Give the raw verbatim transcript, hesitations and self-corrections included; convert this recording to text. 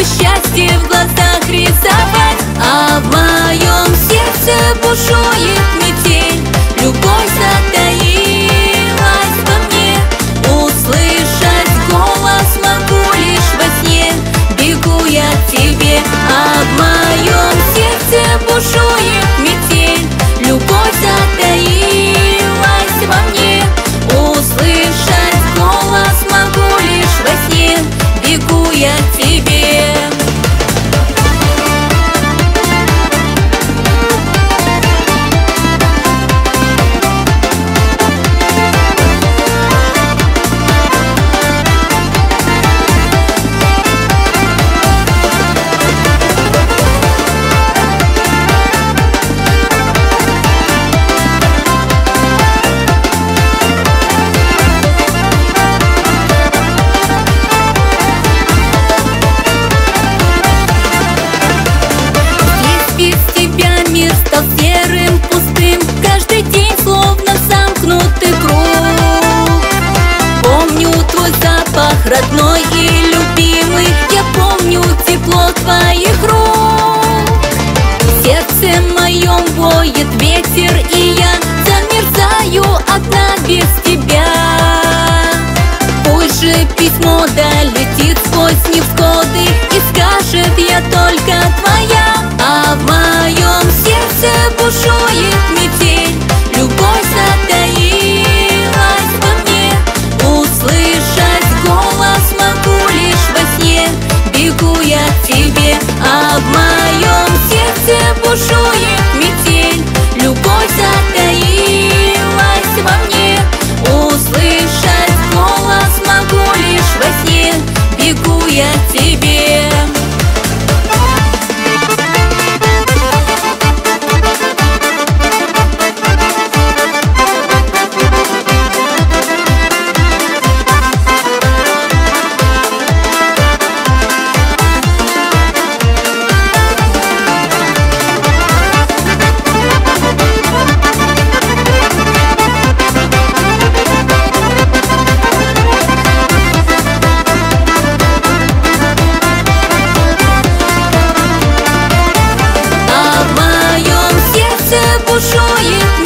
счастье в глазах рисовать. А в моем сердце бушует метель, любовь затаилась во мне. Услышать голос могу лишь во сне, бегу я к тебе. А в моем сердце бушует метель, любовь затаилась во мне. Услышать голос могу лишь во сне, бегу я к тебе. Стал серым, пустым, каждый день словно замкнутый круг. Помню твой запах родной и любимый, я помню тепло твоих рук. В сердце моем воет ветер, и я замерзаю одна без тебя. Пусть же письмо долетит сквозь невзгоды и скажет: я только твоя. А в моем сердце бушует метель, любовь затаилась во мне. Услышать голос могу лишь во сне, бегу я к тебе. А в моем сердце бушует метель, любовь затаилась во мне. Услышать голос могу лишь во сне, бегу я к тебе. Бушует